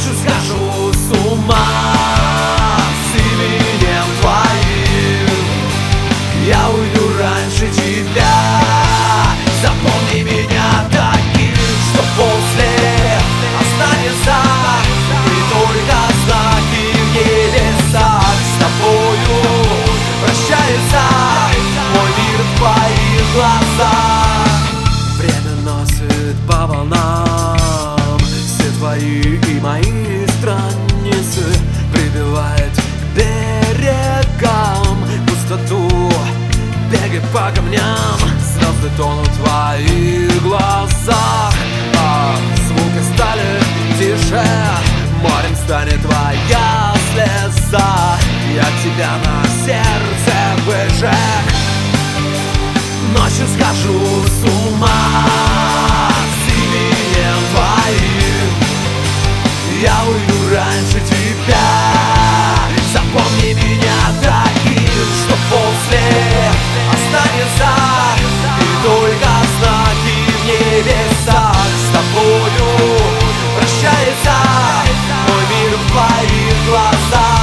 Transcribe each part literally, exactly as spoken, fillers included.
Ночью схожу с ума с именем твоим. Я уйду раньше тебя. Запомни меня таким, что после останется и только знаки в небесах. С тобою прощается мой мир в твоих глазах. Время носит по волнам все твои и мои страницы, прибивает к берегам пустоту. Бегай по камням, звезды тонут в твоих глазах, а звуки стали тише, морем станет твоя слеза. Я тебя на сердце выжег. Ночью схожу с ума с именем твоим. Я уйду раньше тебя. Запомни меня таким, что после останется и только знаки в небесах. С тобою прощается мой мир в твоих глазах.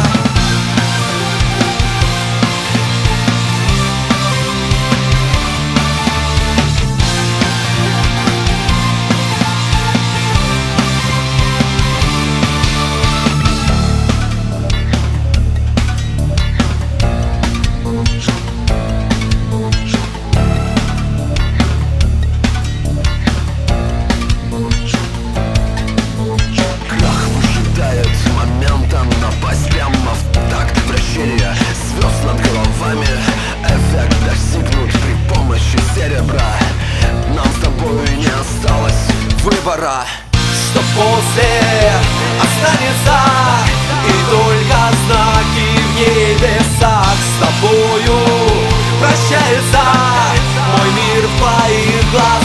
Звезд над головами, эффект достигнут при помощи серебра. Нам с тобой не осталось выбора. Что после останется и только знаки в небесах. С тобою прощается мой мир в твоих глазах.